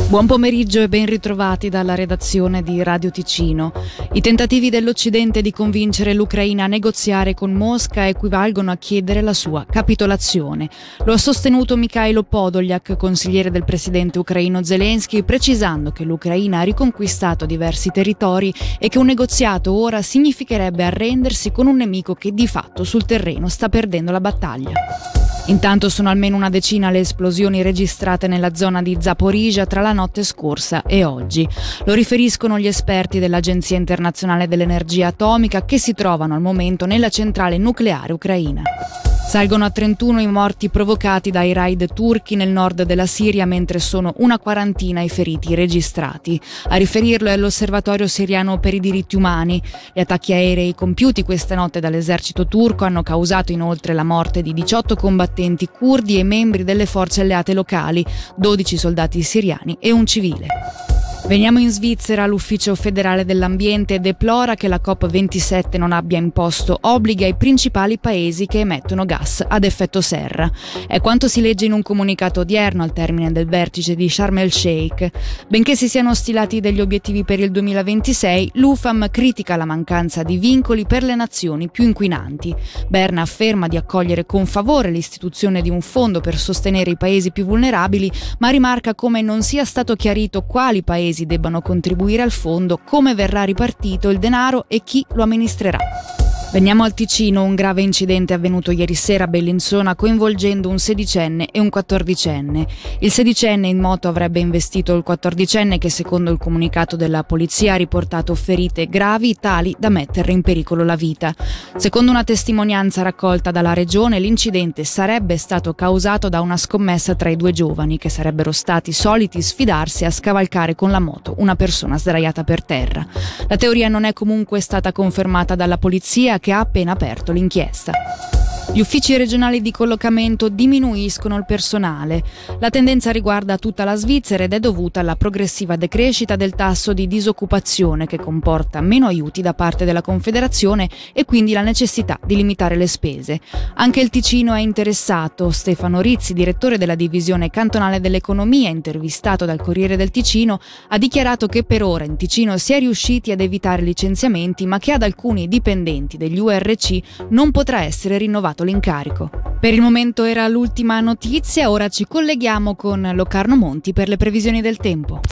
Buon pomeriggio e ben ritrovati dalla redazione di Radio Ticino. I tentativi dell'Occidente di convincere l'Ucraina a negoziare con Mosca equivalgono a chiedere la sua capitolazione. Lo ha sostenuto Mikhailo Podolyak, consigliere del presidente ucraino Zelensky, precisando che l'Ucraina ha riconquistato diversi territori e che un negoziato ora significherebbe arrendersi con un nemico che di fatto sul terreno sta perdendo la battaglia. Intanto sono almeno una decina le esplosioni registrate nella zona di Zaporizhzhia tra la notte scorsa e oggi. Lo riferiscono gli esperti dell'Agenzia Internazionale dell'Energia Atomica che si trovano al momento nella centrale nucleare ucraina. Salgono a 31 i morti provocati dai raid turchi nel nord della Siria, mentre sono una quarantina i feriti registrati. A riferirlo è l'Osservatorio siriano per i diritti umani. Gli attacchi aerei compiuti questa notte dall'esercito turco hanno causato inoltre la morte di 18 combattenti curdi e membri delle forze alleate locali, 12 soldati siriani e un civile. Veniamo in Svizzera. L'Ufficio federale dell'ambiente deplora che la COP27 non abbia imposto obblighi ai principali paesi che emettono gas ad effetto serra. È quanto si legge in un comunicato odierno al termine del vertice di Sharm el-Sheikh. Benché si siano stilati degli obiettivi per il 2026, l'UFAM critica la mancanza di vincoli per le nazioni più inquinanti. Berna afferma di accogliere con favore l'istituzione di un fondo per sostenere i paesi più vulnerabili, ma rimarca come non sia stato chiarito quali paesi debbano contribuire al fondo, come verrà ripartito il denaro e chi lo amministrerà. Veniamo al Ticino. Un grave incidente è avvenuto ieri sera a Bellinzona coinvolgendo un 16enne e un 14enne. Il 16enne in moto avrebbe investito il 14enne che, secondo il comunicato della polizia, ha riportato ferite gravi tali da mettere in pericolo la vita. Secondo una testimonianza raccolta dalla regione, l'incidente sarebbe stato causato da una scommessa tra i due giovani che sarebbero stati soliti sfidarsi a scavalcare con la moto una persona sdraiata per terra. La teoria non è comunque stata confermata dalla polizia, che ha appena aperto l'inchiesta. Gli uffici regionali di collocamento diminuiscono il personale. La tendenza riguarda tutta la Svizzera ed è dovuta alla progressiva decrescita del tasso di disoccupazione che comporta meno aiuti da parte della Confederazione e quindi la necessità di limitare le spese. Anche il Ticino è interessato. Stefano Rizzi, direttore della divisione cantonale dell'economia, intervistato dal Corriere del Ticino, ha dichiarato che per ora in Ticino si è riusciti ad evitare licenziamenti, ma che ad alcuni dipendenti degli URC non potrà essere rinnovato l'incarico. Per il momento era l'ultima notizia, ora ci colleghiamo con Locarno Monti per le previsioni del tempo.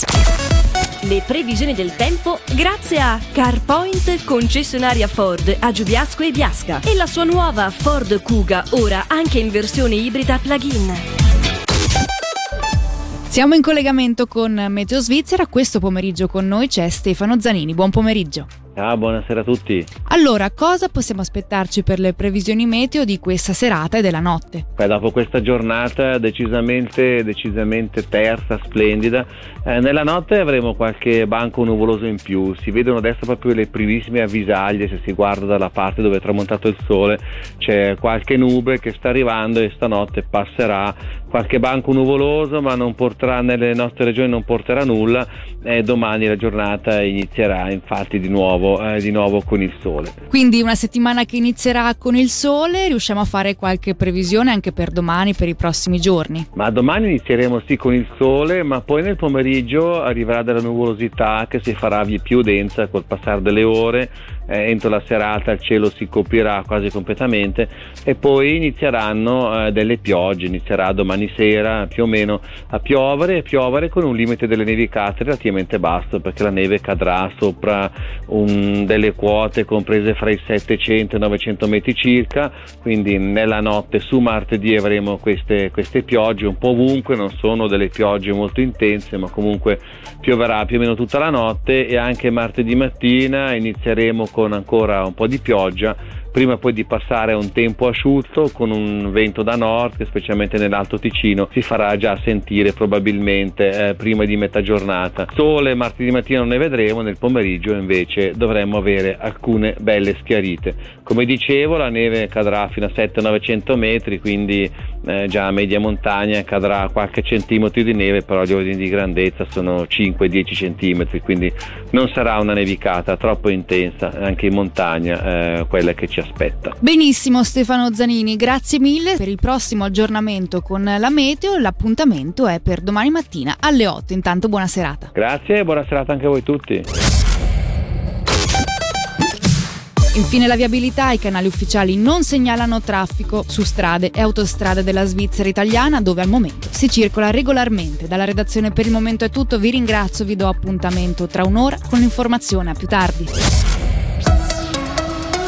Le previsioni del tempo grazie a CarPoint, concessionaria Ford a Giubiasco e Biasca, e la sua nuova Ford Kuga, ora anche in versione ibrida plug-in. Siamo in collegamento con Meteo Svizzera. Questo pomeriggio con noi c'è Stefano Zanini. Buon pomeriggio. Buonasera a tutti. Allora, cosa possiamo aspettarci per le previsioni meteo di questa serata e della notte? Dopo questa giornata decisamente tersa, splendida, nella notte avremo qualche banco nuvoloso in più. Si vedono adesso proprio le primissime avvisaglie. Se si guarda dalla parte dove è tramontato il sole c'è qualche nube che sta arrivando e stanotte passerà. Qualche banco nuvoloso, ma non porterà, nelle nostre regioni non porterà nulla, e domani la giornata inizierà infatti di nuovo con il sole. Quindi una settimana che inizierà con il sole. Riusciamo a fare qualche previsione anche per domani, per i prossimi giorni? Ma domani inizieremo sì con il sole, ma poi nel pomeriggio arriverà della nuvolosità che si farà più densa col passare delle ore. Entro la serata il cielo si coprirà quasi completamente e poi inizieranno delle piogge. Inizierà domani sera più o meno a piovere con un limite delle nevicate relativamente basso, perché la neve cadrà sopra delle quote comprese fra i 700 e 900 metri circa, quindi nella notte su martedì avremo queste piogge un po' ovunque. Non sono delle piogge molto intense, ma comunque pioverà più o meno tutta la notte, e anche martedì mattina inizieremo con ancora un po' di pioggia, prima poi di passare a un tempo asciutto con un vento da nord che specialmente nell'Alto Ticino si farà già sentire probabilmente prima di metà giornata. Sole martedì mattina non ne vedremo, nel pomeriggio invece dovremmo avere alcune belle schiarite. Come dicevo, la neve cadrà fino a 700-900 metri, quindi già a media montagna cadrà qualche centimetro di neve, però gli ordini di grandezza sono 5-10 centimetri, quindi non sarà una nevicata troppo intensa anche in montagna, quella che ci aspetta. Benissimo Stefano Zanini, grazie mille. Per il prossimo aggiornamento con la meteo l'appuntamento è per domani mattina alle 8. Intanto buona serata. Grazie e buona serata anche a voi tutti. Infine la viabilità, i canali ufficiali non segnalano traffico su strade e autostrade della Svizzera italiana, dove al momento si circola regolarmente. Dalla redazione per il momento è tutto, vi ringrazio, vi do appuntamento tra un'ora con l'informazione, a più tardi.